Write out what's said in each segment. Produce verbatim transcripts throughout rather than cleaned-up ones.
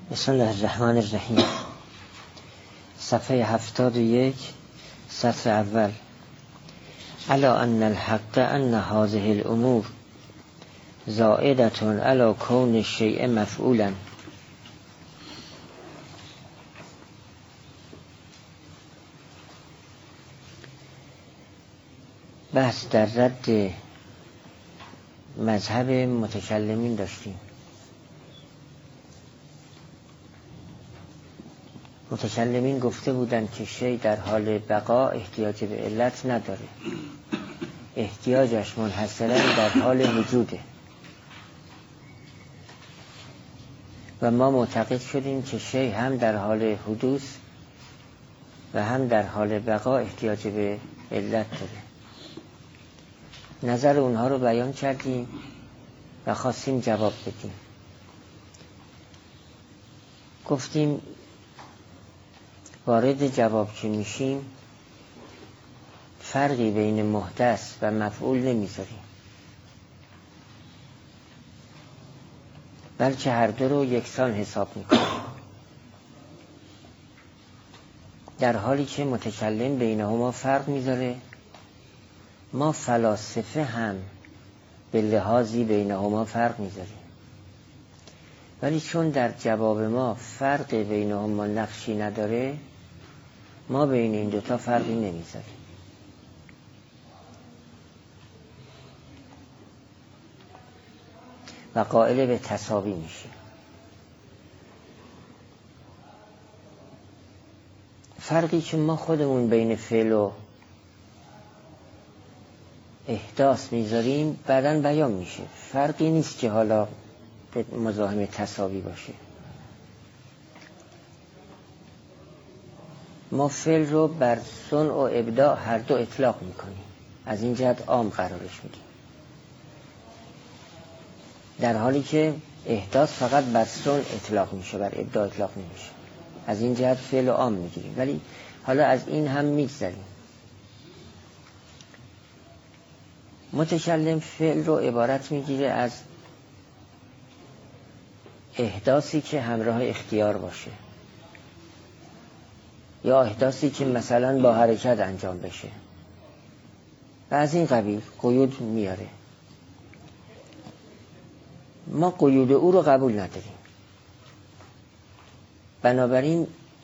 بسم الله الرحمن الرحیم. صفحه هفتاد و یک، سطر اول. الا ان الحق ان هذه الامور زائدة علی کون الشیء مفعولا. بحث در رد مذهب متکلمین داشتیم. متکلمین گفته بودند که شیء در حال بقا احتیاج به علت نداره، احتیاجش منحصراً در حال وجوده و ما معتقد شدیم که شیء هم در حال حدوث و هم در حال بقا احتیاج به علت داره. نظر اونها رو بیان کردیم و خواستیم جواب بدیم. گفتیم وارد جواب که میشیم فرقی بین محدث و مفعول نمیذاریم، بلکه هر دو رو یکسان حساب میکنیم، در حالی که متکلم بینهما فرق میذاره. ما فلاسفه هم به لحاظی بینهما فرق میذاریم، ولی چون در جواب ما فرق بینهما نقشی نداره، ما بین این دوتا فرقی نمیذاریم. و قائل به تساوی میشیم. فرقی که ما خودمون بین فعل و احداث میذاریم بعداً بیان میشه. فرقی نیست که حالا به مزاحم تساوی باشه. ما فعل رو بر صنع و ابداع هر دو اطلاق میکنیم، از این جهت عام قرارش میدیم، در حالی که احداث فقط بر صنع اطلاق میشه، بر ابداع اطلاق نمیشه. از این جهت فعل رو عام میگیریم، ولی حالا از این هم میگذریم. متکلم فعل رو عبارت میگیره از احداثی که همراه اختیار باشه، یا احداثی که مثلا با حرکت انجام بشه و از این قبیل قیود میاره. ما قیود او رو قبول نداریم، بنابراین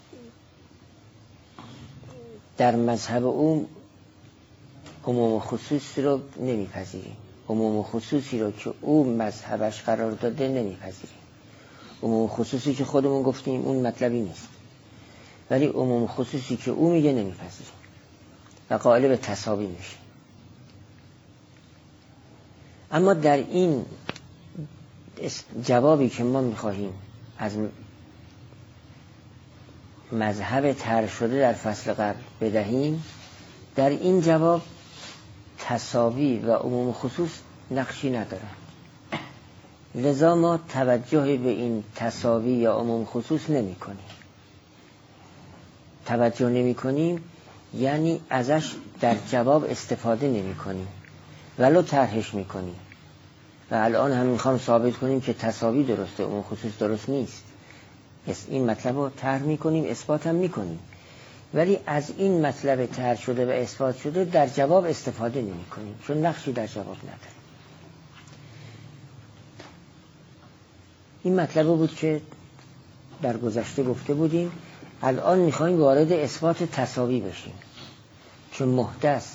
در مذهب او عموم و خصوصی رو نمیپذیریم. عموم و خصوصی رو که او مذهبش قرار داده نمیپذیریم. عموم و خصوصی که خودمون گفتیم اون مطلبی نیست، ولی عموم و خصوصی که او میگه نمیپذیریم و قائل به تساوی میشیم. اما در این جوابی که ما میخواهیم از مذهب طرح شده در فصل قبل بدهیم، در این جواب تساوی و عموم خصوص نقشی ندارند. لذا ما توجه به این تساوی یا عموم خصوص نمی کنیم. توجه نمی کنیم یعنی ازش در جواب استفاده نمی کنیم، ولو طرحش می کنیم. و الان هم میخوام ثابت کنیم که تساوی درسته، عموم خصوص درست نیست. این مطلب رو طرح می کنیم، اثبات هم می کنیم، ولی از این مطلب طرح شده و اثبات شده در جواب استفاده نمی کنیم، چون نقشی در جواب نداره. این مطلب بود که در گذشته گفته بودیم. الان میخوایم وارد اثبات تساوی بشیم، چون محدث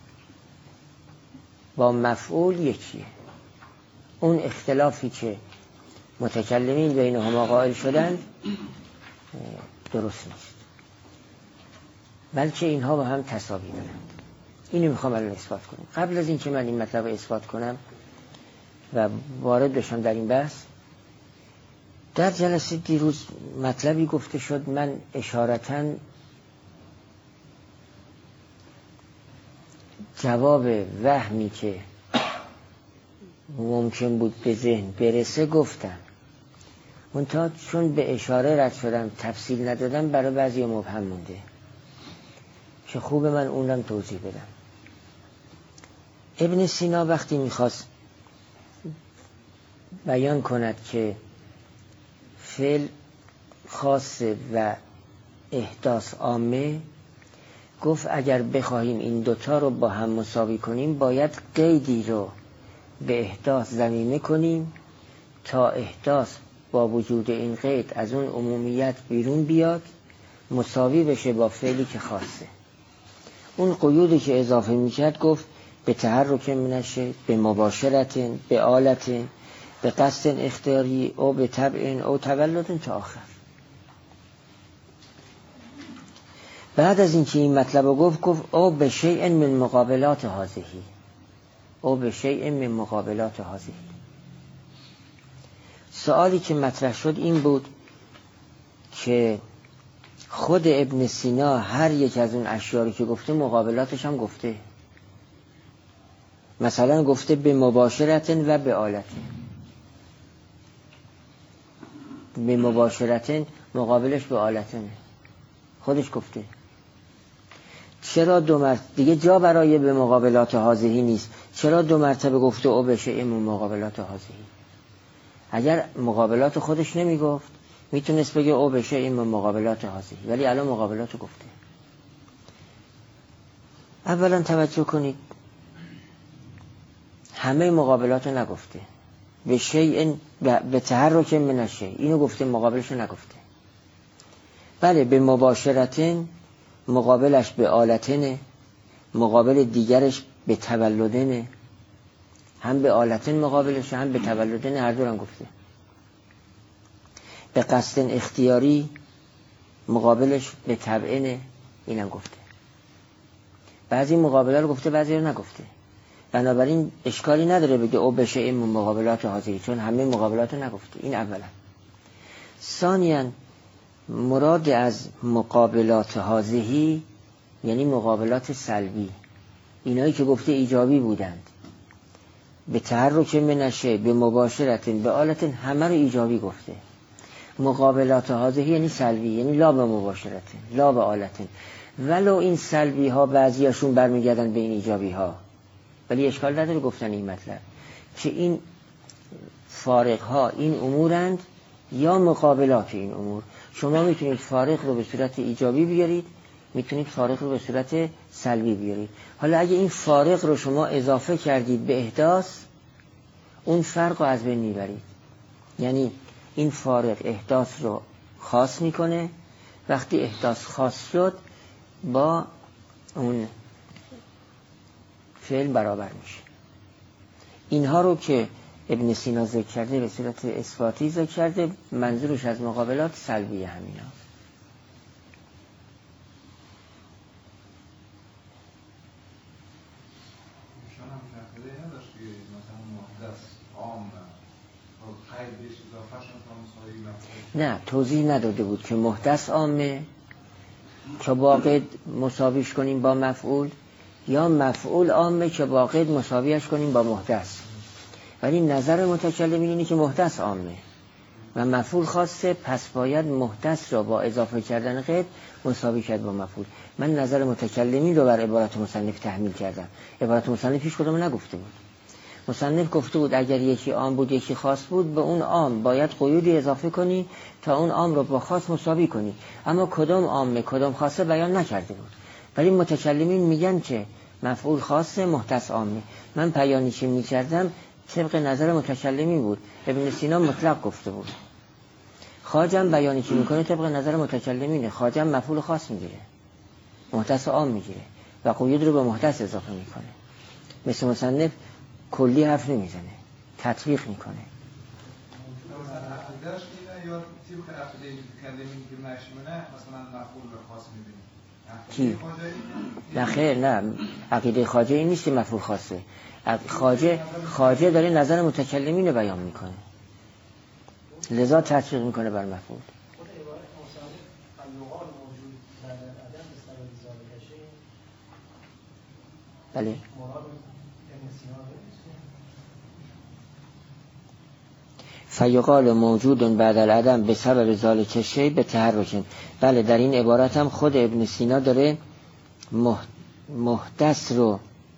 با مفعول یکیه. اون اختلافی که متکلمین بینهما قائل شدند درست نیست، بلکه اینها با هم تساوی دارند. اینو میخوام الان اثبات کنم. قبل از این که من این مطلب اثبات کنم و وارد بشم در این بحث، در جلسه دیروز مطلبی گفته شد، من اشارتاً جواب وهمی که ممکن بود به ذهن برسه گفتم، منتها چون به اشاره رد شدم تفصیل ندادم برای بعضی مبهم مونده که خوب من اونم توضیح بدم. ابن سینا وقتی میخواست بیان کند که فعل خاصه و احداث عامه، گفت اگر بخواهیم این دوتا رو با هم مساوی کنیم باید قیدی رو به احداث ضمیمه کنیم تا احداث با وجود این قید از اون عمومیت بیرون بیاد، مساوی بشه با فعلی که خاصه. اون قیودی که اضافه میکرد گفت به تحرک منشه، به مباشرت، به آلت، به قصد اختیاری او به طبع او تولد تا آخر. بعد از اینکه این مطلب رو گفت گفت او به شیء من مقابلات هذه، او به شیء من مقابلات هذه. سوالی که مطرح شد این بود که خود ابن سینا هر یک از اون اشیاء که گفته مقابلاتش هم گفته. مثلا گفته به مباشرت و به آلت. به مباشرت مقابلش به آلتنه، خودش گفته. چرا دو مرتبه دیگه جا برای به مقابلات هذه نیست؟ چرا دو مرتبه گفته او بشه این مقابلات هذه؟ اگر مقابلات خودش نمی گفت میتونست بگه او بشه این مقابلات هذه، ولی الان مقابلات گفته. اولا توجه کنید همه مقابلات نگفته. به شیء به تحرک من الشیء اینو گفته، مقابلش نگفته. بله به مباشرتن مقابلش به آلتنه، مقابل دیگرش به تولدنه. هم به آلتن مقابلش هم به تولدنه، هر دو هم گفته. به قصد اختیاری مقابلش به طبعنه، اینم گفته. بعضی مقابله رو گفته بعضی رو نگفته. بنابراین اشکالی نداره بگه او بشه این مقابلات حاضری، چون همه مقابلات رو نگفته. این اولا. ثانیاً مراد از مقابلات حاضری یعنی مقابلات سلبی، اینایی که گفته ایجابی بودند. به تحرک منشه، به مباشرت، به آلت، همه رو ایجابی گفته. مقابلات حاضری یعنی سلبی، یعنی لا به مباشرت لا به آلت، ولو این سلبی ها بعضیاشون برمیگردن به این ایجابی ها، ولی اشکال نداره گفتن این مطلب که این فارق ها این امورند یا مقابلات این امور. شما میتونید فارق رو به صورت ایجابی بیارید، میتونید فارق رو به صورت سلبی بیارید. حالا اگه این فارق رو شما اضافه کردید به احداث، اون فرق رو از بین میبرید. یعنی این فارق احداث رو خاص میکنه، وقتی احداث خاص شد با اون فعل برابر میشه. اینها رو که ابن سینا ذکر کرده به صورت اثباتی ذکر کرده، منظورش از مقابلات سلبیه همینا. نه توضیح نداده بود که محدث عامه که با قید مساویش کنیم با مفعول، یا مفعول عامه که با قید مساویش کنیم با محدث. ولی نظر متکلمین اینه که محدث عامه و مفعول خاصه، پس باید محدث را با اضافه کردن قید مساوی کرد با مفعول. من نظر متکلمین رو بر عبارت مصنف تحمیل کردم. عبارت مصنف هیچ کدوم نگفته بود. مصنف گفته بود اگر یکی عام بود یکی خاص بود، به اون عام باید قیودی اضافه کنی تا اون عام رو با خاص مساوی کنی، اما کدام عامه کدام خاصه بیان نکرده بود. ولی متکلمین میگن که مفعول خاصه محدث عامه. من بیانی که میکردم طبق نظر متکلمین بود. ابن سینا مطلق گفته بود. خواجه بیانی که میکنه طبق نظر متکلمینه. خواجه مفعول خاص میگیره، محدث عام میگیره و قیود رو به محدث اضافه میکنه. مثل مصنف کلی حرف نمیزنه، تطبیق میکنه. کی؟ نه خیر، نه عقیده خواجه این نیست که مفعول خاصه. خواجه خواجه داره نظر متکلمین رو بیان میکنه، لذا تطبیق میکنه بر مفعول. بله فیقال موجود بعد العدم به سبب ذالک الشیء به تحرک. بله در این عبارت هم خود ابن سینا داره محدث رو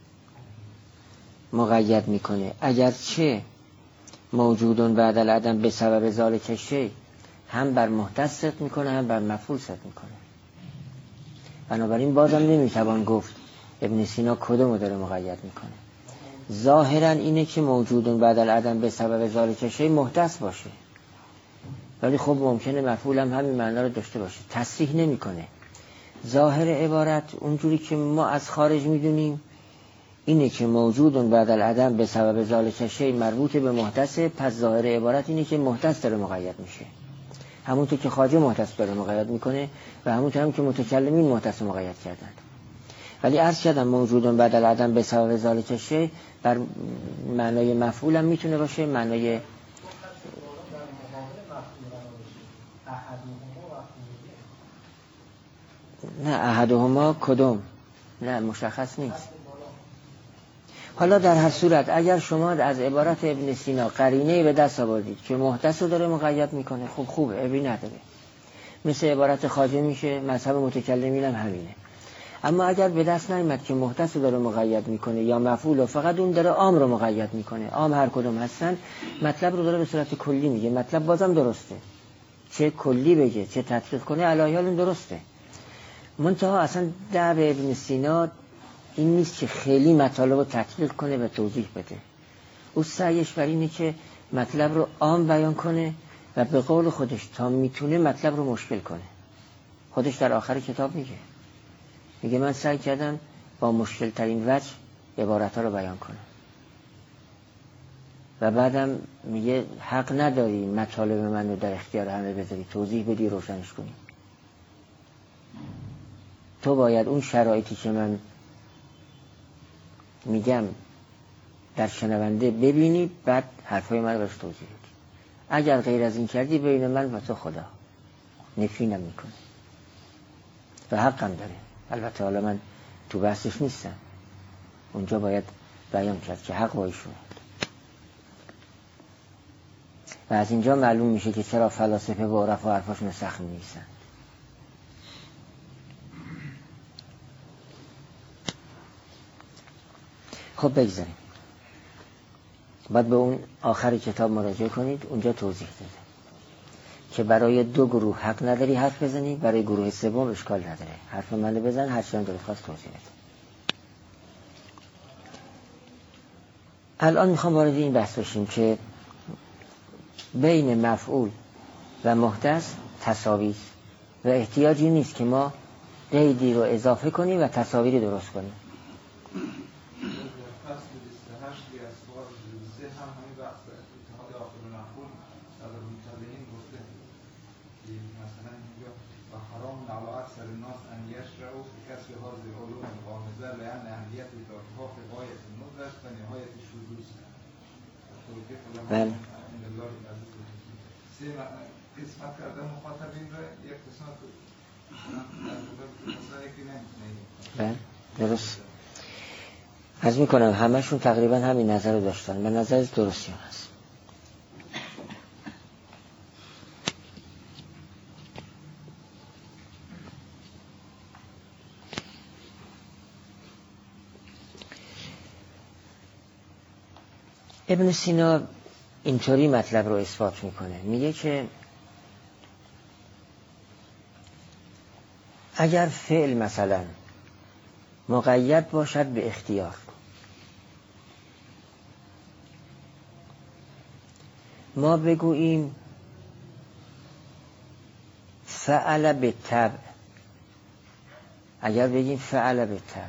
مقید میکنه. اگرچه موجود بعد العدم به سبب ذالک الشیء هم بر محدث صدق میکنه هم بر مفعول صدق میکنه. بنابراین بازم نمیتوان گفت ابن سینا کدومو داره مقید میکنه. ظاهرا اینه که موجودون بعد العدم به سبب ذالک شیء محدث باشه، ولی خب ممکنه مفعول هم همین معنا رو داشته باشه. تصریح نمیکنه. ظاهر عبارت اونجوری که ما از خارج میدونیم اینه که موجودون بعد العدم به سبب ذالک شیء مربوط به محدث، پس ظاهر عبارت اینه که محدث داره مقید میشه، همونطور که خواجه محدث داره مقید میکنه و همونطور هم که متکلمین محدث مقید کردند. ولی عرض کردم موجودون بعد العدم به سبب ذالک شیء بر معنای مفعول هم میتونه باشه، معنای نه احدهما کدوم نه مشخص نیست. حالا در هر صورت اگر شما از عبارت ابن سینا قرینه به دست آوردید که محدث رو داره مقید میکنه، خب خوب عیبی نداره. مثل عبارت خواجه میشه، مذهب متکلمین هم همینه. اما اگر به دست نیامد که محدث رو داره مقید میکنه یا مفعول و فقط اون داره عام رو مقید میکنه، عام هر کدوم هستن، مطلب رو داره به صورت کلی میگه، مطلب بازم درسته، چه کلی بگه چه تطبیق کنه الهیال اون درسته. منتها اصلا دعو ابن سینا این نیست که خیلی مطالب رو تطبیق کنه و توضیح بده. او سعیش بر اینه که مطلب رو عام بیان کنه و به قول خودش تا میتونه مطلب رو مشکل کنه. خودش در آخر کتاب میگه میگه من سعی کردم با مشکل ترین وجه عبارت ها رو بیان کنم. و بعدم میگه حق نداری مطالب من رو در اختیار همه بذاری، توضیح بدی، روشنش کنی. تو باید اون شرایطی که من میگم در شنونده ببینی، بعد حرفای من رو بهش توضیح بدی. اگر غیر از این کردی بین من و تو خدا نفرینم میکنه و حقم داره. البته حالا من تو بحثش نیستم، اونجا باید بیان کرد که حق با ایشونه. و از اینجا معلوم میشه که چرا فلاسفه با عرفا حرفاشون سخت می‌نویسن. خب بگذاریم، باید به اون آخر کتاب مراجعه کنید، اونجا توضیح داده که برای دو گروه حق نداری حرف بزنی، برای گروه سوم اشکال نداره حرف منو بزن، هر چی هم دلت خواست توضیح بده. الان میخوام وارد این بحث بشیم که بین مفعول و محدث تساوی است و احتیاجی نیست که ما قیدی رو اضافه کنیم و تساوی رو درست کنیم. بله قسمت کرده مخاطبین را یک قسمت بله درست عرض میکنم همشون تقریبا همین نظر رو داشتن، به نظر درستی هست. ابن سینا اینطوری مطلب رو اثبات میکنه، میگه که اگر فعل مثلا مقید باشد به اختیار، ما بگوییم فعل به طبع، اگر بگیم فعل به طبع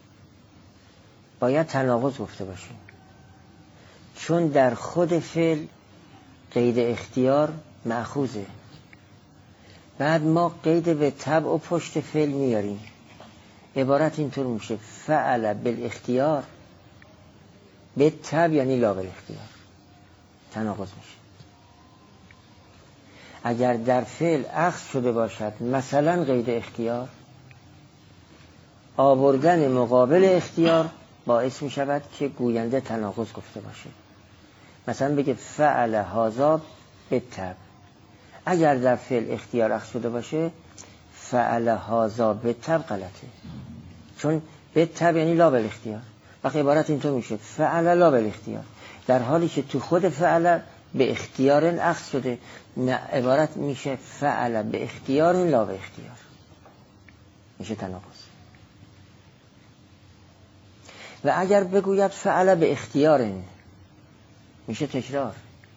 باید تناقض گفته باشیم، چون در خود فعل قید اختیار مأخوذه. بعد ما قید به طبع و پشت فعل میاریم، عبارت اینطور میشه فعل بالاختیار به طبع یعنی لا بالاختیار، تناقض میشه. اگر در فعل اخذ شده باشد مثلا قید اختیار، آوردن مقابل اختیار باعث می شود که گوینده تناقض گفته باشه. مثلا بگه فعل هذا بالطبع، اگر در فعل اختیار اخذ شده باشه فعل هذا بالطبع غلطه، چون بالطبع یعنی لا بالاختیار. وقتی عبارت اینطور میشه فعل لا بالاختیار، در حالی که تو خود فعل به اختیار اخذ شده، نه عبارت میشه فعل به اختیار لا به اختیار، میشه تناقض. و اگر بگوید فعل به اختیار میشه تکرار،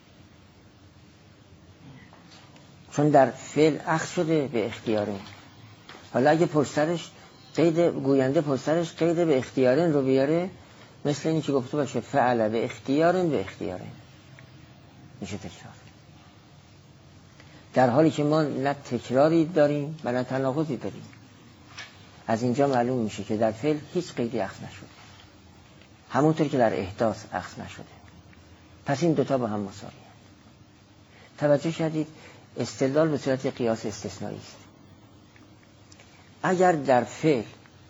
چون در فعل اخذ شده به اختیاره. حالا اگه پشترش قید گوینده پشترش قید به اختیارن رو بیاره، مثل اینی که گفته باشه فعل به اختیارن به اختیارن، میشه تکرار. در حالی که ما نه تکراری داریم و نه تناقضی داریم. از اینجا معلوم میشه که در فعل هیچ قیدی اخذ نشده، همونطور که در احداث اخذ نشده. پس این دوتا با هم مساوی هست. توجه کردید استدلال به صورت قیاس استثنایی است. اگر در فعل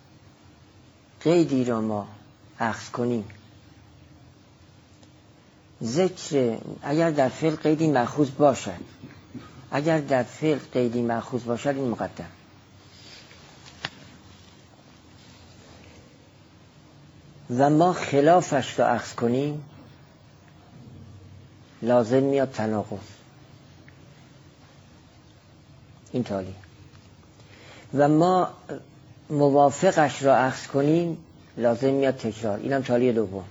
قیدی را ما اخذ کنیم، ذکر اگر در فعل قیدی مأخوذ باشد، اگر در فعل قیدی مأخوذ باشد این مقدم، و ما خلافش را اخذ کنیم لازم میاد تناقض. این تالی. و ما موافقش را اخذ کنیم لازم میاد تکرار. اینم تالی دوم.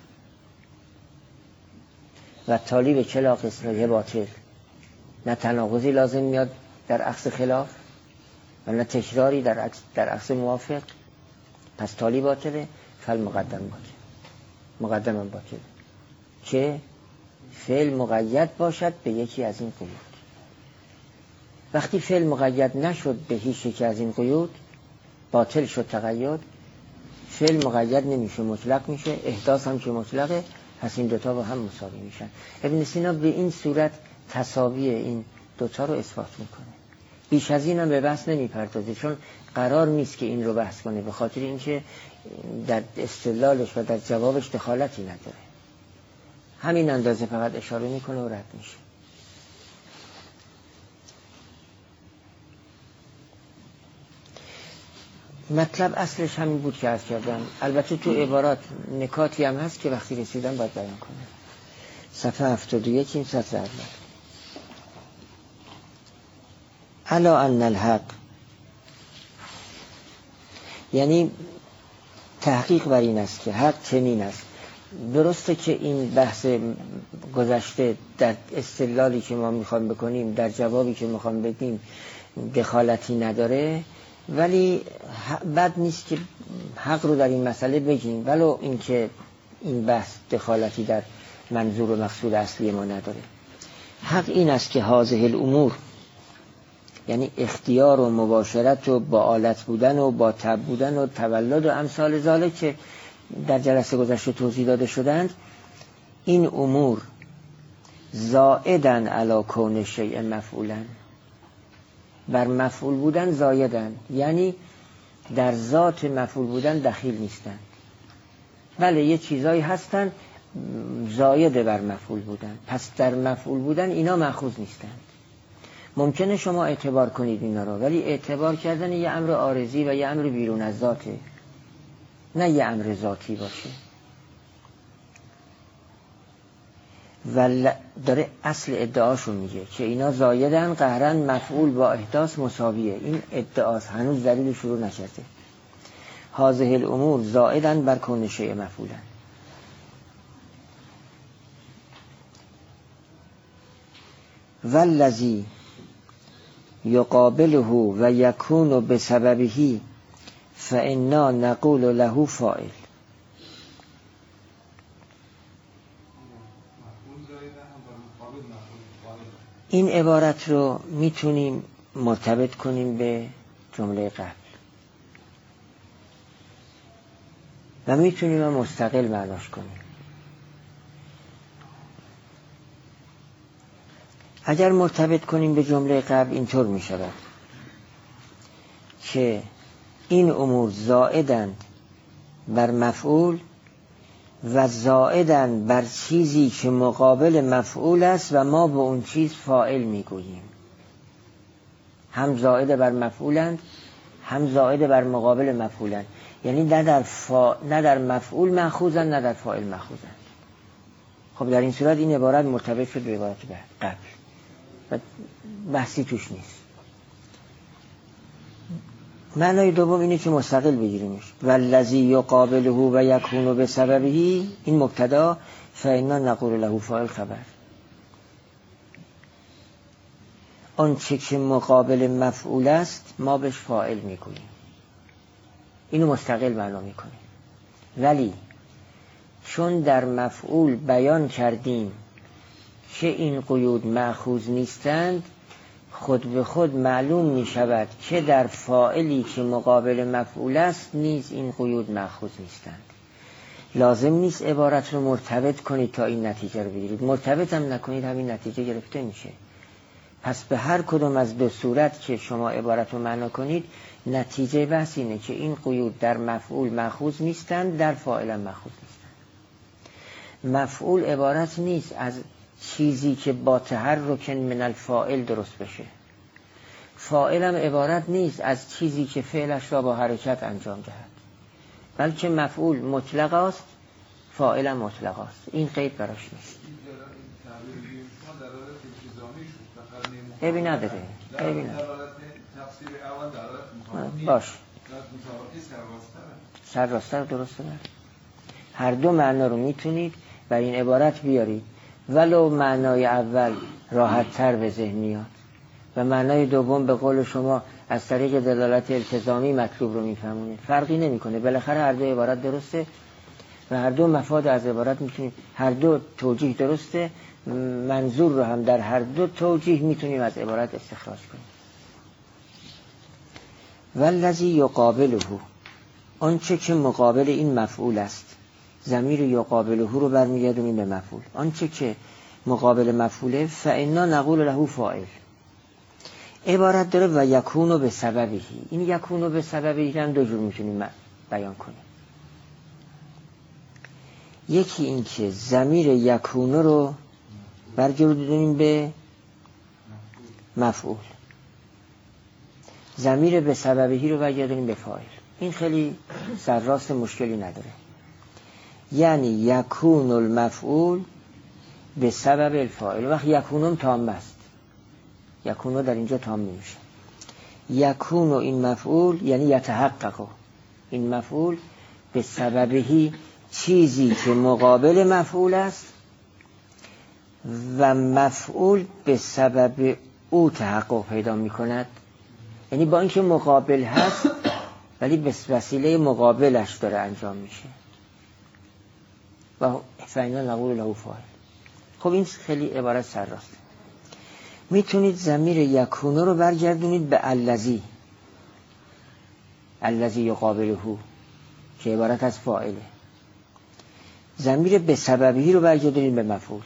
و تالی به چلا قسمه باطل، نه تناقضی لازم میاد در اخذ خلاف و نه تکراری در در اخذ موافق. پس تالی باطله، فل مقدم باطل، مقدم باطل که فعل مقید باشد به یکی از این قیود. وقتی فعل مقید نشد به هیچ یکی از این قیود، باطل شد تقید. فعل مقید نمیشه، مطلق میشه. احداث هم که مطلقه، پس این دوتا با هم مساوی میشن. ابن سینا به این صورت تساوی این دوتا رو اثبات میکنه. بیش از این هم به بحث نمیپردازه، چون قرار نیست که این رو بحث کنه، به خاطر اینکه در استدلالش و در جوابش دخالتی نداره. همین اندازه فقط اشاره میکنه و رد میشه. مطلب اصلش همین بود که عرض کردم. البته تو عبارات نکاتی هم هست که وقتی رسیدم باید بیان کنم. صفحه هفتاد و یک این سطر اول. الا ان الحق، یعنی تحقیق بر این است که حق چنین است. درسته که این بحث گذشته در استدلالی که ما میخوام بکنیم، در جوابی که میخوام بدیم دخالتی نداره، ولی بد نیست که حق رو در این مسئله بگیم، ولو اینکه این بحث دخالتی در منظور و مقصود اصلی ما نداره. حق این است که هذه الامور، یعنی اختیار و مباشرت و با آلت بودن و با تب بودن و تولد و امثال ذالک که در جلسه گذشته توضیح داده شدند، این امور زائدن علی کون شیء مفعولا، بر مفعول بودن زایدن، یعنی در ذات مفعول بودن دخیل نیستن. بله یه چیزایی هستن زاید بر مفعول بودن، پس در مفعول بودن اینا مأخوذ نیستن. ممکنه شما اعتبار کنید اینا رو، ولی اعتبار کردن یه امر عارضی و یه امر بیرون از ذاته، نه یه امر ذاتی باشه. و داره اصل ادعاشو میگه که اینا زایدن قهرن، مفعول با احداث مساویه. این ادعاست، هنوز دلیل شروع نشده. هذه الامور زائدن بر کون شیء مفعولا. والذی یقابله و یکون بسببه فإنا نقول له فاعل. این عبارت رو میتونیم مرتبط کنیم به جمله قبل و میتونیم مستقل معناش کنیم. اگر مرتبط کنیم به جمله قبل اینطور میشود که این امور زائدند بر مفعول و زائدن بر چیزی که مقابل مفعول است و ما به اون چیز فاعل میگوییم. هم زائد بر مفعولند، هم زائد بر مقابل مفعولند. یعنی نه در, فا... نه در مفعول مأخوذند نه در فاعل مأخوذند. خب در این صورت این عبارت مرتبط شد به عبارت قبل و بحثی توش نیست. معنای دوم اینه که مستقل بگیریمش. والذی یقابله و یکون بسببه، این مبتدا، فإنا نقول له فاعل خبر. آن چه که مقابل مفعول است ما بهش فاعل میگوییم، اینو مستقل معنا میکنیم. ولی چون در مفعول بیان کردیم که این قیود مأخوذ نیستند، خود به خود معلوم می شود که در فاعلی که مقابل مفعول است نیز این قیود مأخوذ نیستند. لازم نیست عبارت رو مرتبط کنید تا این نتیجه رو بگیرید. مرتبط هم نکنید همین نتیجه گرفته میشه. پس به هر کدوم از دو صورت که شما عبارت رو معنا کنید، نتیجه بحث اینه که این قیود در مفعول مأخوذ نیستند، در فاعل هم مأخوذ نیستند. مفعول عبارت نیست از چیزی که با تحرک من الفاعل درست بشه. فاعل هم عبارت نیست از چیزی که فعلش را با حرکت انجام دهد، بلکه مفعول مطلق است، فاعل هم مطلق است. این قید براش نیست. عیبی نداره. عیبی نداره. باش. سر راستر درسته. هر دو معنا رو میتونید بر این عبارت بیارید، ولو معنای اول راحت تر به ذهن میاد و معنای دوم به قول شما از طریق دلالت التزامی مطلوب رو میفهمونه. فرقی نمیکنه، بالاخره هر دو عبارت درسته و هر دو مفاد از عبارت میتونید، هر دو توجیه درسته، منظور رو هم در هر دو توجیه میتونیم از عبارت استخراج کنیم. والذی یقابله، آنچه که مقابل این مفعول است، ضمیر یقابله رو برمیگردونیم به مفعول. آنچه که مقابل مفعوله، فإنا نقول له فاعل. عبارت داره و یکونو به سببه. این یکونو به سببه هم دو جور میتونیم بیان کنیم. یکی این که ضمیر یکونو رو برگردونیم به مفعول، ضمیر به سببه رو برگردونیم به فاعل. این خیلی سرراست، مشکلی نداره. یعنی یکون المفعول به سبب الفاعل. وقت یکونم تام است، یکونو در اینجا تام نمیشه. یکونو این مفعول یعنی یتحقق، این مفعول به سببهی، چیزی که مقابل مفعول است و مفعول به سبب او تحقق پیدا می کند. یعنی با اینکه مقابل هست ولی به وسیله مقابلش داره انجام میشه. و فإنا نقول له فاعل. خب این خیلی عبارت سرراست. میتونید ضمیر یکونو رو برگردونید به الذی، الذی یقابله که عبارت از فاعله. ضمیر به سببی رو برگردونید به مفعول،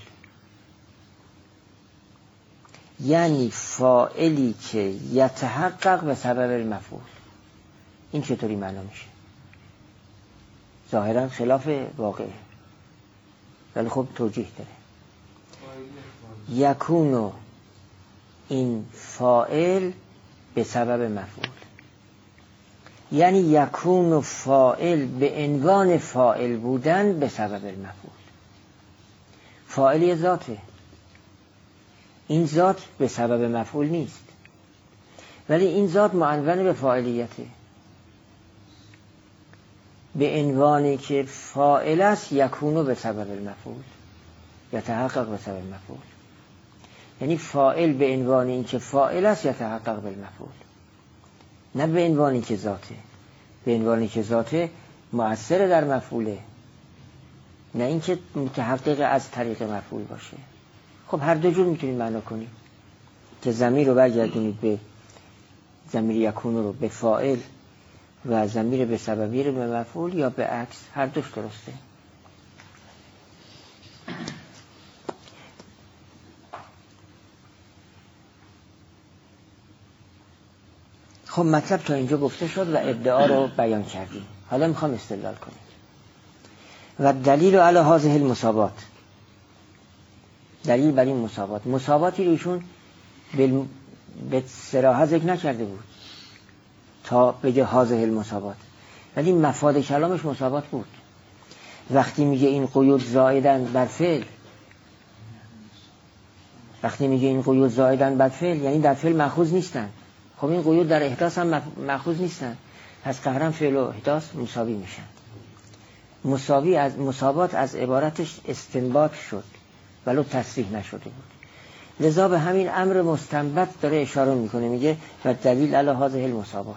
یعنی فاعلی که یتحقق به سبب المفعول. این چطوری معنا میشه؟ ظاهرا خلاف واقعه ولی خب توجیه داره. یکونو این فاعل به سبب مفعول، یعنی یکونو فاعل به عنوان فاعل بودن به سبب المفعول. فاعلی ذاته، این ذات به سبب مفعول نیست، ولی این ذات معنون به فاعلیته. به عنوانی که فاعل است یکونو به سبب المفعول، یتحقق به سبب المفعول. یعنی فاعل به عنوان این که فاعل است یتحقق بالمفعول، نه به عنوانی که ذاته. به عنوانی که ذاته مؤثر در مفعوله، نه اینکه متحقق از طریق مفعول باشه. خب هر دو جور میتونید معنا کنید که ضمیر رو برگردونید به ضمیر یکونو رو به فاعل و ضمیر به سببی رو به مفعول، یا به عکس، هر دوش درسته. خب مطلب تا اینجا گفته شد و ادعا رو بیان کردیم. حالا میخوام استدلال کنیم. و دلیل علی هذه المساوات، دلیل بر این مساوات، مساواتی رو ایشون به صراحت ذکر نکرده بود تا بگه هذه المساوات، ولی مفاد کلامش مساوات بود. وقتی میگه این قیود زائدن بر فعل وقتی میگه این قیود زائدن بر فعل یعنی در فعل مأخوذ نیستن. خب این قیود در احداث هم مأخوذ نیستن، پس قهرن فعل و احداث مساوی میشن. مساوی از مساوات از عبارتش استنباط شد ولو تصریح نشده بود. لذا به همین امر مستنبط داره اشاره میکنه، میگه و دلیل علی هذه المساوات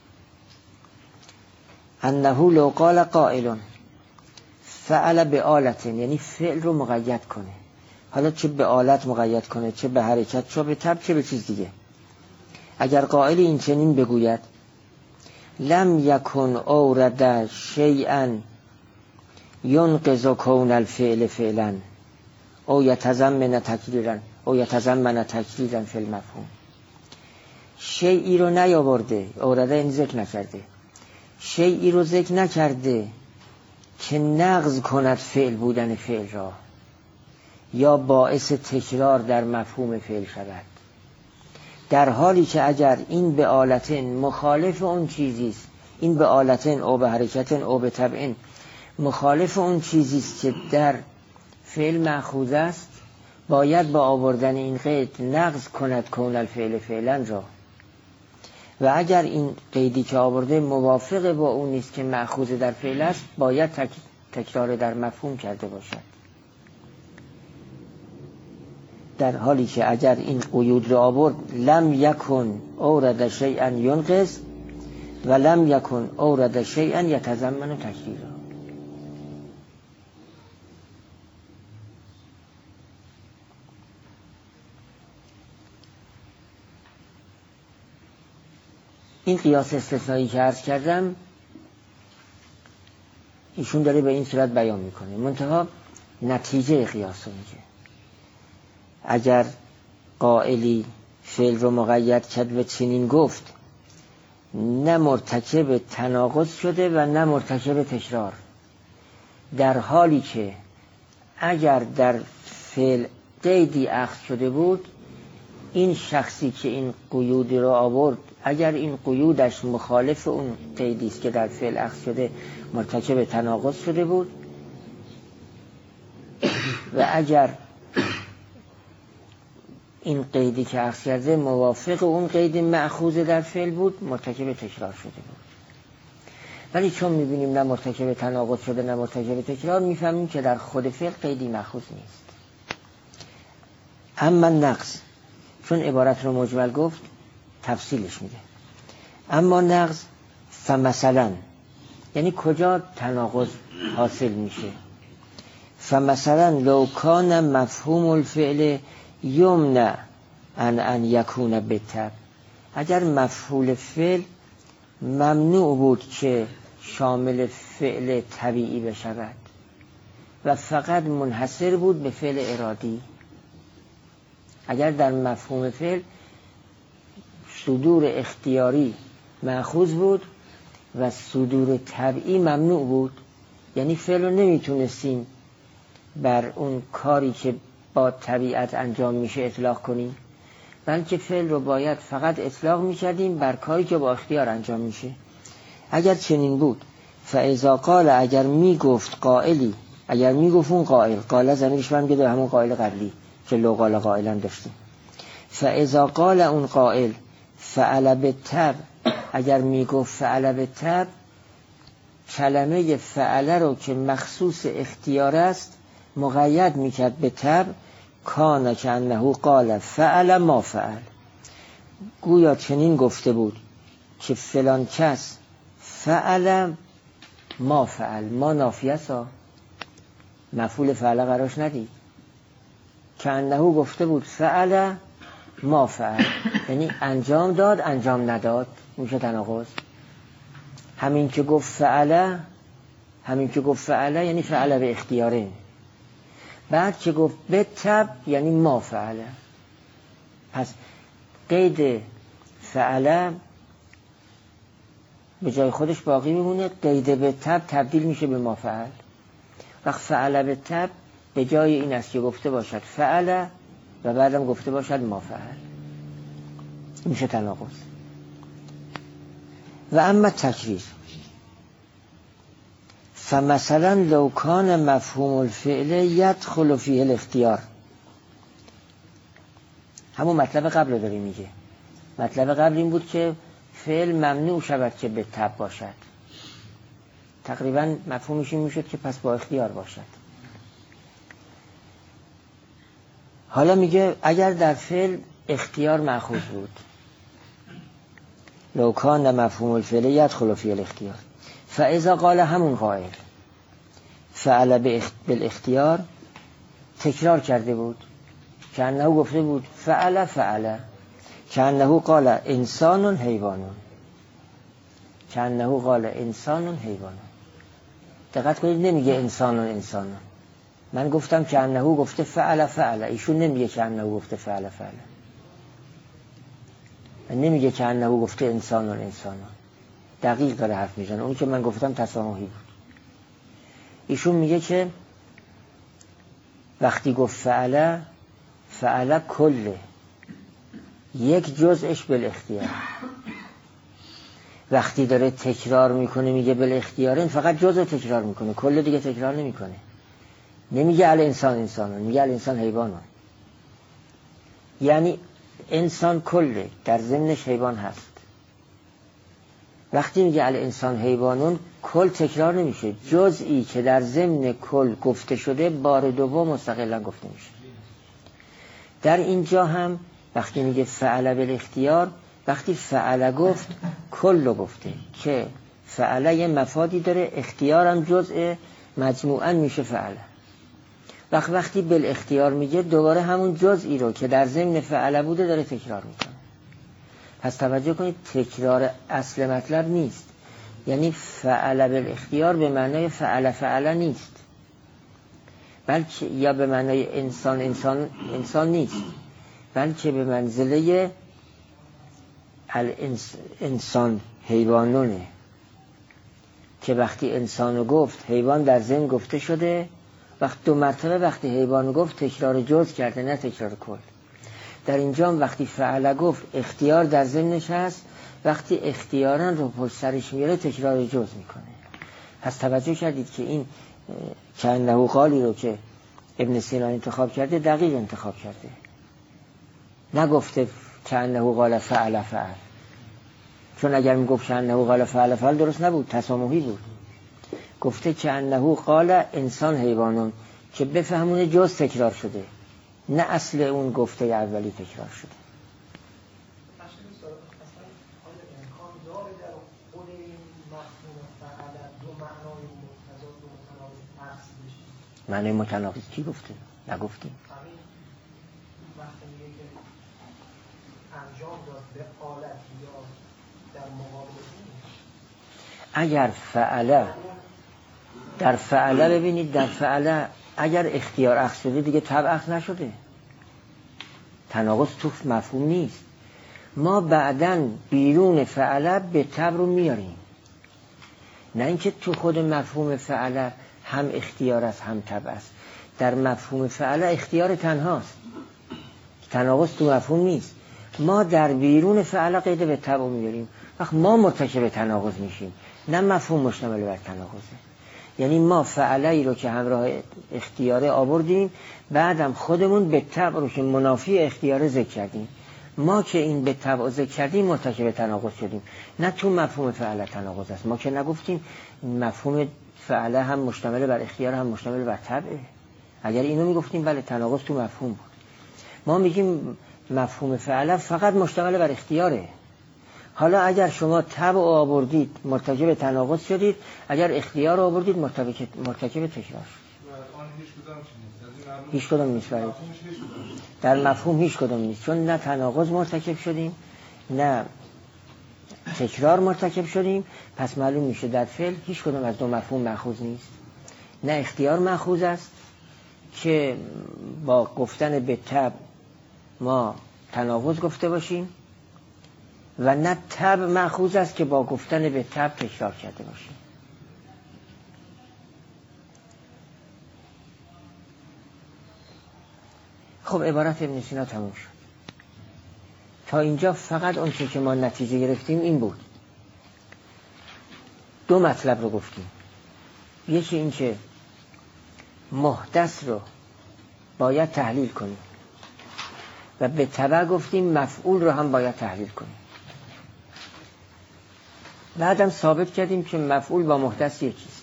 انه لو قال قائل فعل بآلة، یعنی فعل رو مقید کنه، حالا چه به آلت مقید کنه، چه به حرکت، چه به تب، چه به چیز دیگه. اگر قائل این چنین بگوید لم یکن اورد شیئا ینقض کون الفعل فعلا او یتضمن تکریرا او یتضمن تکریرا فی المفهوم، شیئی رو نیاورده، اورده این ذکر نکرده، شیئی رو ذکر نکرده که نقض کند فعل بودن فعل را یا باعث تکرار در مفهوم فعل شود، در حالی که اگر این به آلتن مخالف اون چیزیست، این به آلتن او به حرکتن او به تبعن مخالف اون چیزیست که در فعل مأخوذ است، باید با آوردن این قید نقض کند کون الفعل فعلا را، و اگر این قیدی که آورده موافق با اون نیست که مأخوذ در فعل است، باید تک... تکرار در مفهوم کرده باشد. در حالی که اگر این قیود را آورد لم یکن اورد شیئا ینقض و لم یکن اورد شیئا یتضمن تکریرا. این قیاس استثنایی که عرض کردم ایشون داره به این صورت بیان میکنه، منتها نتیجه قیاس رو میگه. اگر قائلی فعل رو مقید کرد و چنین گفت، نه مرتکب تناقض شده و نه مرتکب تکرار، در حالی که اگر در فعل قیدی اخذ شده بود، این شخصی که این قیود رو آورد اگر این قیودش مخالف اون قیدی است که در فعل اخذ شده، مرتکب تناقض شده بود، و اگر این قیدی که اخذ کرده موافق اون قید مأخوذ در فعل بود، مرتکب تکرار شده بود. ولی چون میبینیم نه مرتکب تناقض شده نه مرتکب تکرار، میفهمیم که در خود فعل قیدی مأخوذ نیست. اما نقض، چون عبارت رو مجمل گفت تفصیلش میده. اما نقض فمثلا، یعنی کجا تناقض حاصل میشه؟ فمثلا لو کان مفهوم الفعل یمنع ان ان یکون بالتبع، اگر مفعول فعل ممنوع بود که شامل فعل طبیعی بشود و فقط منحصر بود به فعل ارادی، اگر در مفهوم فعل صدور اختیاری مأخوذ بود و صدور طبعی ممنوع بود، یعنی فعل رو نمیتونستیم بر اون کاری که با طبیعت انجام میشه اطلاق کنیم، بلکه فعل رو باید فقط اطلاق میکردیم بر کاری که با اختیار انجام میشه. اگر چنین بود، فاذا قال، اگر میگفت قائلی، اگر میگفت اون قائل، قائل زمینش من گده همون قائل قبلی که لو قال قائلا داشتیم، فاذا قال اون قائل فعل بالتبع، اگر میگفت فعل بالتبع، کلمه فعل رو که مخصوص اختیار است مقید میکرد به تبع، کان که انه قال فعل ما فعل، گویا چنین گفته بود که فلان کس فعل ما فعل، ما نافیه سا مفعول فعل قراش ندید، که انه گفته بود فعل ما فعل، یعنی انجام داد انجام نداد، میشه تناقض. همین که گفت فعل، همین که گفت فعل یعنی فعل به اختیاره، بعد که گفت به تبع یعنی ما فعل. پس قید فعل به جای خودش باقی میمونه، قید به تبع تبدیل میشه به ما فعل. وقت فعل به تبع به جای این است که گفته باشد فعل و بعدم گفته باشد ما فعل، میشه تناقض. و اما تکریر، فمثلا لو کان مفهوم الفعل یدخل فیه الاختیار، همون مطلب قبل رو داری میگه. مطلب قبل این بود که فعل ممنوع شود که به تبع باشد. تقریبا مفهومش این میشد که پس با اختیار باشد. حالا میگه اگر در فعل اختیار مأخوذ بود، لو کان مفهوم الفعل یدخل فی الاختیار، فاذا قال همون قائل فعل بالاختیار، تکرار کرده بود که انه گفته بود فعل فعل که انه قال انسان حیوانون، که انه قال انسان حیوانون. دقت کنید نمیگه انسان انسان. من گفتم که انه گفته فعل فعل، ایشون نمیگه که انه گفته فعل فعل، نمیگه که انه گفته انسان انسان. دقیق داره حرف میزنه. اون که من گفتم تسامحی بود. ایشون میگه که وقتی گفت فعل، فعل کله، یک جزءش بالاختیار. وقتی داره تکرار میکنه میگه بالاختیار، فقط جزء تکرار میکنه، کل دیگه تکرار نمیکنه. نمیگه ال انسان انسانون، میگه ال انسان حیوانون. یعنی انسان کله، در ضمنش حیوان هست. وقتی میگه ال انسان حیوانون، کل تکرار نمیشه، جزئی که در ضمن کل گفته شده بار دوم مستقلا گفته میشه. در اینجا هم وقتی میگه فعل بالاختیار، وقتی فعل گفت کل رو گفته که فعل یه مفادی داره، اختیارم جزء مجموعاً میشه فعل. وقت وقتی بالاختیار میگه دوباره همون جزئی رو که در ضمن فعل بوده داره تکرار میکنه. پس توجه کنید تکرار اصل مطلب نیست. یعنی فعل بالاختیار به معنای فعل فعل نیست، بلکه یا به معنای انسان انسان انسان نیست، بلکه به منزله انسان حیوانونه که وقتی انسانو گفت حیوان در ضمن گفته شده. وقت دو مرتبه وقتی حیوانو گفت تکرار جز کرده، نه تکرار کل. در اینجا وقتی فعل گفت اختیار در ضمنش هست، وقتی اختیاران رو پشت سرش میاره تکرار جز میکنه. پس توجه کردید که این که انه قالی رو که ابن سینا انتخاب کرده دقیق انتخاب کرده. نگفته که انه قال فعل فعل، چون اگر میگفت که انه قال فعل فعل درست نبود، تسامحی بود. گفته که انه قال انسان حیوانون که بفهمونه جز تکرار شده، نه اصل اون گفته اولی تکرار شده. معنی متناقض کی گفته؟ نگفتیم. وقتی میگه که انجام داد به حالت یا در مقابل، اگر فعله در فعله، ببینید در فعله اگر اختیار اخذ شده دیگه تبع اخذ نشده، تناقض تو مفهوم نیست. ما بعداً بیرون فعله به تبع رو میاریم، نه اینکه تو خود مفهوم فعله هم اختیار است هم تبع است. در مفهوم فعله اختیار تنهاست، تناقض تو مفهوم نیست. ما در بیرون فعله قید به تبع میاریم، وقت ما مرتکب تناقض میشیم، نه مفهوم مشتمل بر تناقضه. یعنی ما فعله ای رو که همراه اختیاره آوردیم، بعدم خودمون به تبع رو که منافی اختیاره ذکر کردیم. ما که این به تبع ذکر کردیم مرتکب تناقض شدیم، نه تو مفهوم فعله تناقض است. ما که نگفتیم مفهوم فعله هم مشتمل بر اختیار هم مشتمل بر تبعه. اگر اینو میگفتیم بله تناقض تو مفهوم بود. ما میگیم مفهوم فعله فقط مشتمل بر اختیاره. حالا اگر شما تبع آوردید مرتکب تناقض شدید، اگر اختیار آوردید مرتکب مرتکب تکرار شد. هیچ کدوم نیست. برای در مفهوم هیچ کدوم نیست، چون نه تناقض مرتکب شدیم نه تکرار مرتکب شدیم. پس معلوم میشه در فعل هیچ کدوم از دو مفهوم مأخوذ نیست. نه اختیار مأخوذ است که با گفتن به تبع ما تناقض گفته باشیم، و نه تبع مأخوذ است که با گفتن به تبع تکرار کرده باشیم. خب عبارت ابن سینا تموم شد. تا اینجا فقط اون چه که ما نتیجه گرفتیم این بود. دو مطلب رو گفتیم. یکی این که محدث رو باید تحلیل کنیم. و به تبع گفتیم مفعول رو هم باید تحلیل کنیم. بعدم ثابت کردیم که مفعول با محدث یکیست.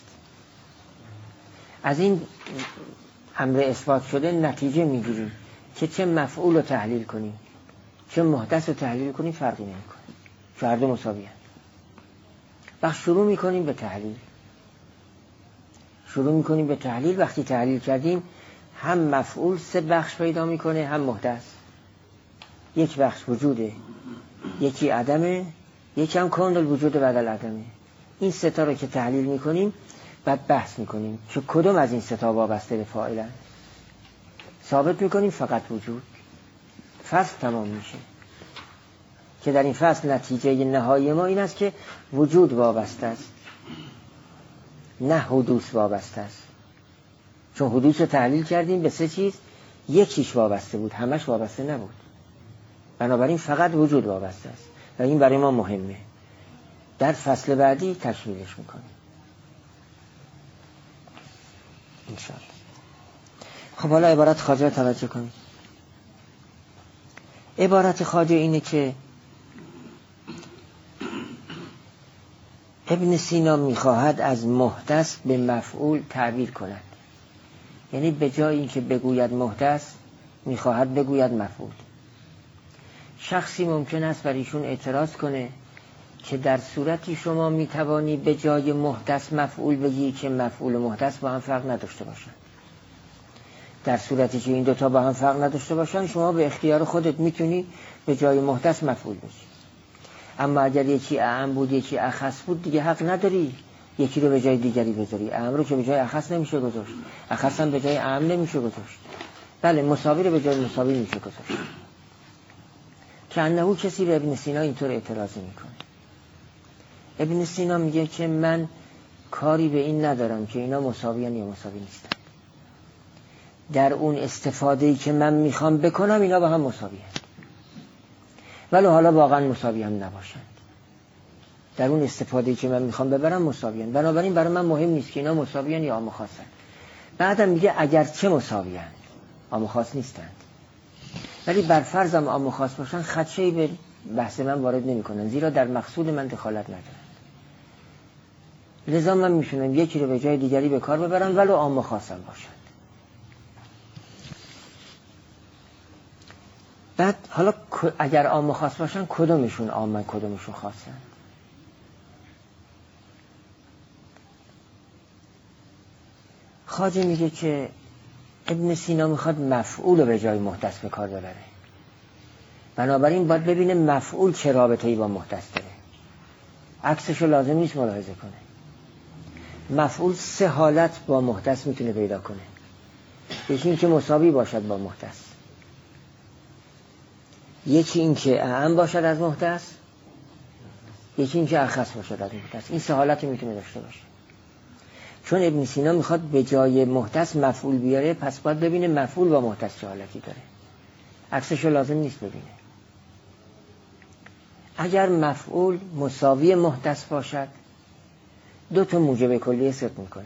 از این امر اثبات شده نتیجه میگیریم که چه مفعول رو تحلیل کنیم چه محدث رو تحلیل کنیم فرقی نمیکنه، چون هر دو مساوی هست. وقت شروع میکنیم به تحلیل شروع میکنیم به تحلیل وقتی تحلیل کردیم هم مفعول سه بخش پیدا میکنه هم محدث. یک بخش وجوده، یکی عدمه، یکی هم کامل الوجود بعد العدمه. این سه تا رو که تحلیل میکنیم بعد بحث میکنیم که کدوم از این سه تا وابسته به فاعلن. ثابت میکنیم فقط وجود. فصل تمام میشه که در این فصل نتیجه نهایی ما این است که وجود وابسته است، نه حدوث وابسته است. چون حدوث رو تحلیل کردیم به سه چیز، یکیش وابسته بود، همش وابسته نبود. بنابراین فقط وجود وابسته است و این برای ما مهمه. در فصل بعدی تکمیلش میکنیم انشاءالله. خب حالا عبارت خواجه توجه کنید. عبارت خواجه اینه که ابن سینا میخواهد از محدث به مفعول تعبیر کند. یعنی به جای اینکه بگوید محدث میخواهد بگوید مفعول. شخصی ممکن است بر ایشون اعتراض کنه که در صورتی شما میتوانی به جای محدث مفعول بگی که مفعول و محدث با هم فرق نداشته باشن. در صورتی که این دوتا با هم فرق نداشته باشن شما به اختیار خودت میتونی به جای محدث مفعول بگی. اما اگر یکی اعم بود یکی اخص بود دیگه حق نداری یکی رو به جای دیگری بذاری. اعم رو که به جای اخص نمیشه گذاشت، اخص هم به جای اعم نمیشه گذاشت. بله مساوی رو به جای مساوی میشه گذاشت. که انهو کسی به ابن سینا اینطور اعتراض میکنه. ابن سینا میگه که من کاری به این ندارم که اینا مساویان یا مساوی نیستن. در اون استفاده‌ای که من میخوام بکنم اینا با هم مساوی هست، ولی حالا واقعا مساوی هم نباشند. در اون استفاده‌ای که من میخوام ببرم مساویان. بنابراین برای من مهم نیست که اینا مساویان یا عام خاصن. بعدم میگه اگر چه مساویان عام خاص نیستند، ولی بر فرضم عام خاص باشن خدشه‌ای به بحث من وارد نمی‌کنن، زیرا در مقصود من دخالت ندارن. لذا من میتونم یکی رو به جای دیگری به کار ببرم ولو عام خاصم باشند. بعد حالا اگر عام خاص باشن کدومشون عامن کدومشون خاصن؟ خواجه میگه که ابن سینا میخواد مفعول رو به جای محدث به کار ببره. بنابراین باید ببینه مفعول چه رابطه‌ای با محدث داره. عکسش رو لازم نیست ملاحظه کنه. مفعول سه حالت با محدث میتونه پیدا کنه. یکی این که مساوی باشد با محدث، یکی این که اعم باشد از محدث، یکی این که اخص باشد از محدث. این سه حالت میتونه داشته باشه. چون ابن سینا میخواد به جای محدث مفعول بیاره، پس باید ببینه مفعول با محدث چه حالتی داره. عکسش رو لازم نیست ببینه. اگر مفعول مساوی محدث باشد دو تا موجب کلیه صدق میکنه.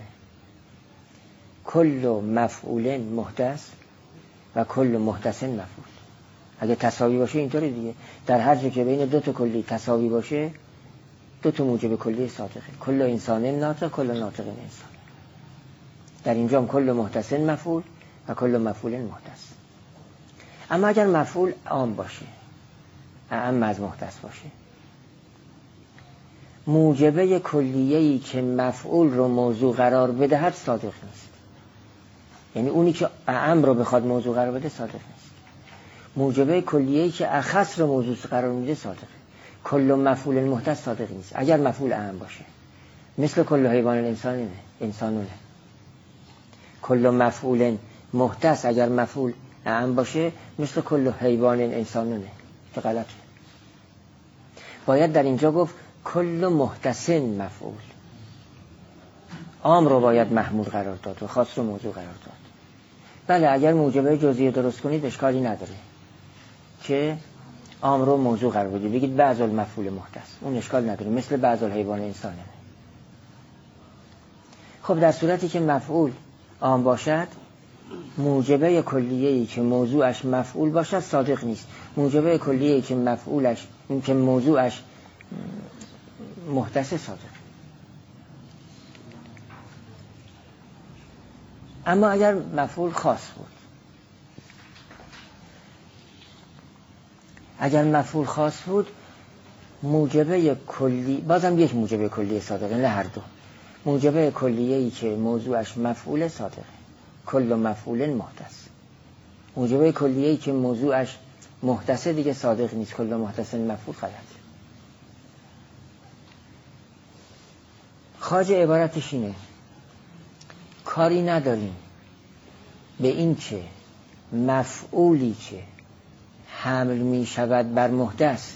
کل مفعول محدث و کل محدث مفعول. اگه تساوی باشه اینطوری دیگه، در هر جا که بین دو تا کلی تساوی باشه دو تا موجب کلیه صادقه. کل انسان ناطق کل ناطق انسان. در اینجا هم کل محدث مفعول و کل مفعول محدث. اما اگر مفعول عام باشه، اعم از محدث باشه، موجبه کلیه‌ای که مفعول رو موضوع قرار بدهد صادق نیست. یعنی اونی که اعم رو بخواد موضوع قرار بده صادق نیست. موجبه کلیه‌ای که اخص رو موضوع قرار میده صادقه. کل مفعول محدث صادق نیست اگر مفعول اعم باشه. مثل کل حیوان انسانونه انسانونه. کل مفعول محدث اگر مفعول اعم باشه مثل کل حیوان انسانونه، که غلطه. باید در اینجا گفت کل محدث مفعول. عام رو باید محمول قرار داد و خاص رو موضوع قرار داد. بله اگر موجبه جزئیه درست کنید اشکالی نداره که عام رو موضوع قرار بدید، بگید بعض المفعول محدث، اون اشکال نداره، مثل بعض الحیوان انسانه. خب در صورتی که مفعول عام باشد موجبه کلیه‌ای که موضوعش مفعول باشد صادق نیست. موجبه کلیه‌ای که مفعولش این که موضوعش محدث صادق. اما اگر مفعول خاص بود، اگر مفعول خاص بود موجبه کلی، بازم یک موجبه کلی صادقه، نه هر دو. موجبه کلیه‌ای که موضوعش مفعول صادقه، کل مفعول محدث. موجبه کلیه‌ای که موضوعش محدث دیگه صادق نیست، کل محدث مفعول غلط. خواجه عبارتش اینه: کاری نداریم به این که مفعولی که حمل می شود بر محدث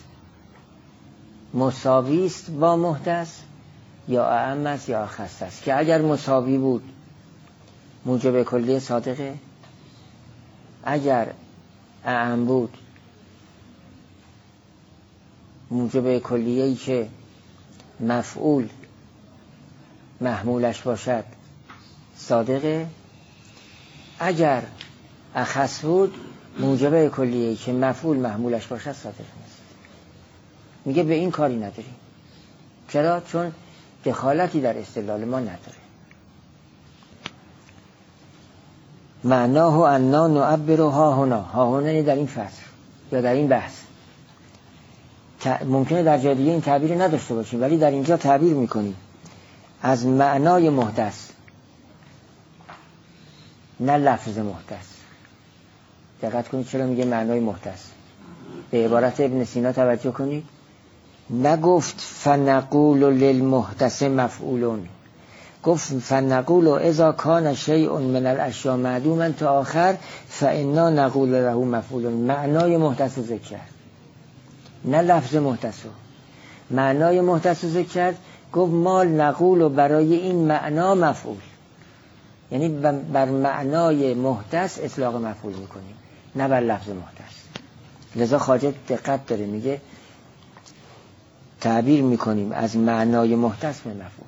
مساوی است با محدث یا اعم است یا اخص است، که اگر مساوی بود موجب کلی صادقه، اگر اعم بود موجب کلیه‌ای که مفعول محمولش باشد صادقه، اگر اخص بود موجب کلیه‌ای که مفعول محمولش باشد صادق نیست. میگه به این کاری نداریم. چرا؟ چون دخالتی در استدلال ما نداره. معناه انا نعبر ها هنا، ها هنا در این فصل یا در این بحث. ممکنه در جای دیگه این تعبیر نداشته باشیم، ولی در اینجا تعبیر میکنیم از معنای محدث، نه لفظ محدث. دقت کنید چرا میگه معنای محدث. به عبارت ابن سینا توجه کنید. نگفت فنقول للمحدث مفعولون، گفت فنقول اذا کان شیء من الاشیاء معدوما تا آخر فانا نقول له مفعولون. معنای محدث ذکر کرد، نه لفظ محدث. معنای محدث ذکر کرد، گفت ما نقول برای این معنا مفعول، یعنی بر معنای محدث اطلاق مفعول میکنیم، نه بر لفظ محدث. لذا خواجه دقت داره، میگه تعبیر میکنیم از معنای محدث به مفعول.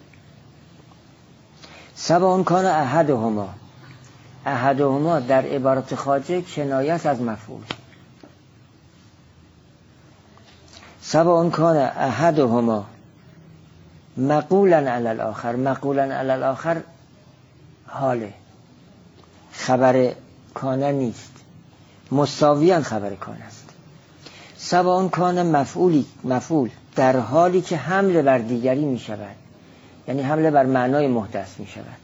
سواء کان احدهما، احدهما در عبارت خواجه کنایت از مفعول. سواء کان احدهما مقولا علی الاخر، مقولا علی الاخر حاله، خبر کانه نیست، مساویاً خبر کانه است. سواء کان مفعولی، مفعول در حالی که حمله بر دیگری می شود، یعنی حمله بر معنای محدث می شود،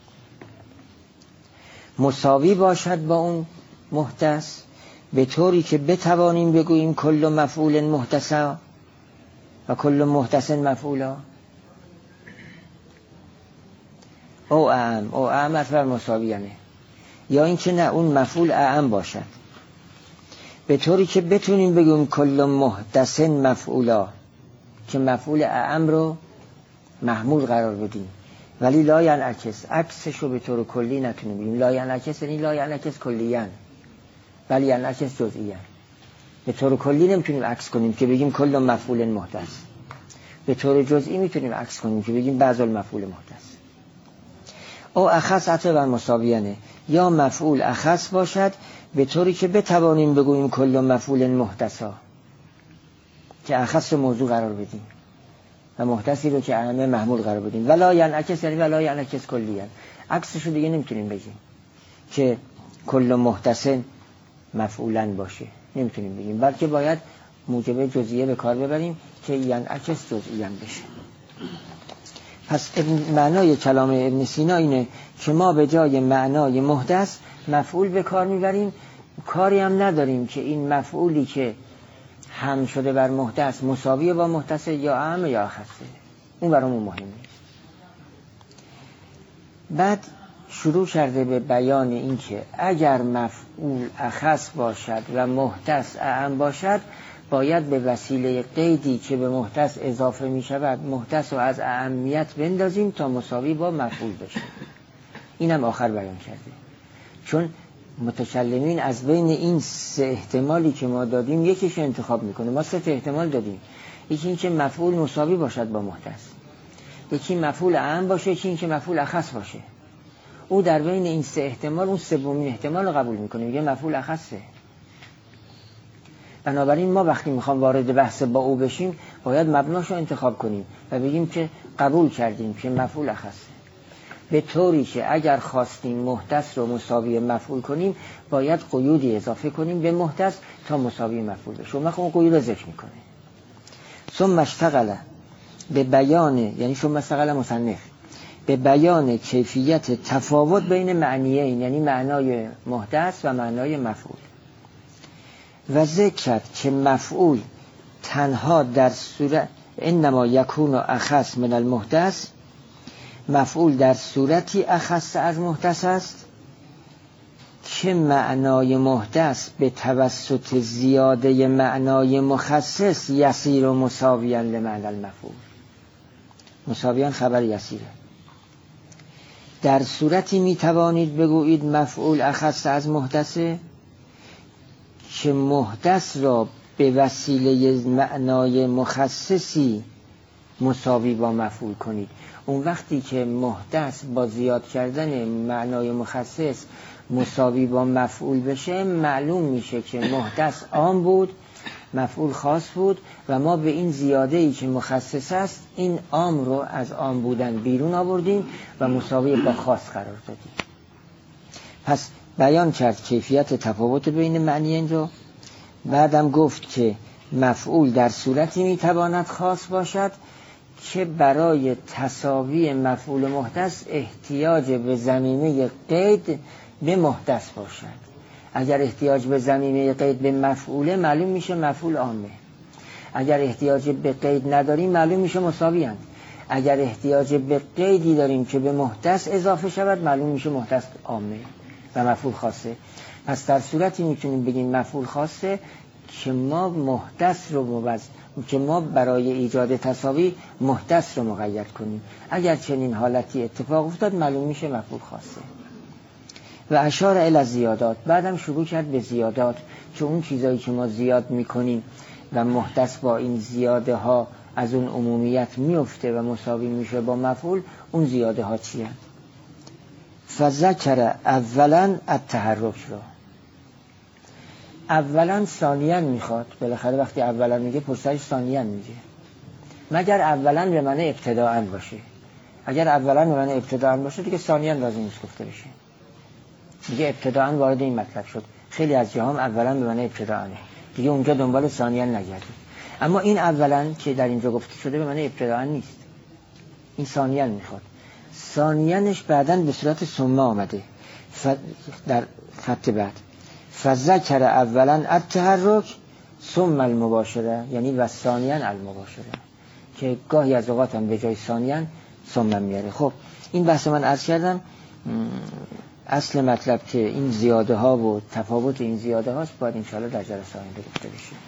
مساوی باشد با اون محدث به طوری که بتوانیم بگوییم کل مفعول محدثا و کل محدث مفعولا، او اعم، او اعم اصلا مساویانه، یا اینکه نه اون مفعول اعم باشد به طوری که بتونیم بگوییم کل محدث مفعولا، که مفعول اعم رو محمول قرار بدیم، ولی لا ینعکس، عکسش رو به طور کلی نتونیم بگیم. لا ینعکس یعنی لا ینعکس کلیاً، ولی ینعکس جزئیاً. به طور کلی نمیتونیم عکس کنیم که بگیم کل مفعول محدث، به طور جزئی میتونیم عکس کنیم که بگیم بعض المفعول محدث. او اخص عطف بر مساویانه، یا مفعول اخص باشد به طوری که بتوانیم بگوییم کل مفعول محدثا، که اخص موضوع قرار بدیم و محدثی رو که اعم محمول قرار بدیم. ولا ینعکس یعنی ولا ینعکس کلیاً، عکسش رو دیگه نمیتونیم بگیم که کل محدث مفعولاً باشه، نمیتونیم بگیم، بلکه باید موجب جزئیه به کار ببریم که ینعکس جزئیاً بشه. پس معنای کلام ابن سینا اینه که ما به جای معنای محدث مفعول به کار میبریم، کاری هم نداریم که این مفعولی که هم شده بر محدث مساوی با محدث یا اعم یا اخصه، اون برامون مهم نیست. بعد شروع کرده به بیان این که اگر مفعول اخص باشد و محدث اعم باشد، باید به وسیله قیدی که به محدث اضافه می شود محدث رو از اهمیت بندازیم تا مساوی با مفعول بشه. اینم آخر بیان کرده، چون متکلمین از بین این سه احتمالی که ما دادیم یکیش انتخاب میکنه. ما سه احتمال دادیم، یکی این که مفعول مساوی باشد با محدث، یکی مفعول اعم باشه، یکی این که مفعول اخص باشه. او در بین این سه احتمال اون سومین احتمال رو قبول میکنه، میگه مفعول اخصه. بنابراین ما وقتی میخوام وارد بحث با او بشیم باید مبناشو انتخاب کنیم و بگیم که قبول کردیم که مفعول اخصه، به طوری که اگر خواستیم محدث رو مساوی مفعول کنیم باید قیودی اضافه کنیم به محدث تا مساوی مفعول بشه. اون وقت اون قیود رو ذکر میکنه. ثم اشتغل به بیان، یعنی ثم اشتغل مصنف به بیان کیفیت تفاوت بین معنیین، یعنی معنای محدث و معنای مفعول، و ذکر کرد که مفعول تنها در صورت انما یکون اخص من المحدث، مفعول در صورتی اخص از محدث است که معنای محدث به توسط زیاده معنای مخصص یسیر و مساویاً لمعنی المفعول. مساویاً خبر یسیره. در صورتی می توانید بگویید مفعول اخص از محدثه که محدث را به وسیله معنای مخصصی مساوی با مفعول کنید. اون وقتی که محدث با زیاد کردن معنای مخصص مساوی با مفعول بشه معلوم میشه که محدث عام بود، مفعول خاص بود و ما به این زیاده ای که مخصص است این عام رو از عام بودن بیرون آوردیم و مساوی با خاص قرار دادیم. پس بیان کرد کیفیت تفاوت بین معنیین رو. بعدم گفت که مفعول در صورتی میتواند خاص باشد که برای تساوی مفعول محدث احتیاج به ضمیمه قید به محدث باشد. اگر احتیاج به ضمیمه قید به مفعوله معلوم میشه مفعول عامه. اگر احتیاج به قید نداریم معلوم میشه مساوی اند. اگر احتیاج به قیدی داریم که به محدث اضافه شود معلوم میشه محدث عامه و مفعول خاصه. پس در صورتی میتونیم بگیم مفعول خاصه که ما محدث رو موز... که ما برای ایجاد تساوی محدث رو مقید کنیم. اگر چنین حالتی اتفاق افتاد معلوم میشه مفعول خاصه. و اشار الی زیادات، بعدم شروع کرد به زیادات که اون چیزایی که ما زیاد میکنیم و محدث با این زیاده ها از اون عمومیت میفته و مساوی میشه با مفعول، اون زیاده ها چیه؟ فذکر اولا التحرک را. اولا ثانیا میخواد، بالاخره وقتی اولا میگه پشتش ثانیا میگه، مگر اولا به معنی ابتداءً باشه. اگر اولا به معنی ابتداءً باشه دیگه ثانیا لازم نیست گفته بشه، دیگه ابتداءً وارد این مطلب شد. خیلی از جاها هم اولا به معنی ابتداءً، دیگه اونجا دنبال ثانیا نگردید. اما این اولا که در اینجا گفته شده به معنی ابتداءً نیست، این ثانیا میخواد. ثانیانش بعداً به صورت ثم آمده ف... در خط بعد فذکر اولا التحرک ثم المباشره، یعنی و ثانیا المباشره، که گاهی از اوقات هم به جای ثانیا ثم میاره. خب این بحث من عرض کردم. اصل مطلب که این زیاده ها و تفاوت این زیاده هاست باید انشاءالله در جلسه آینده گفته بشه.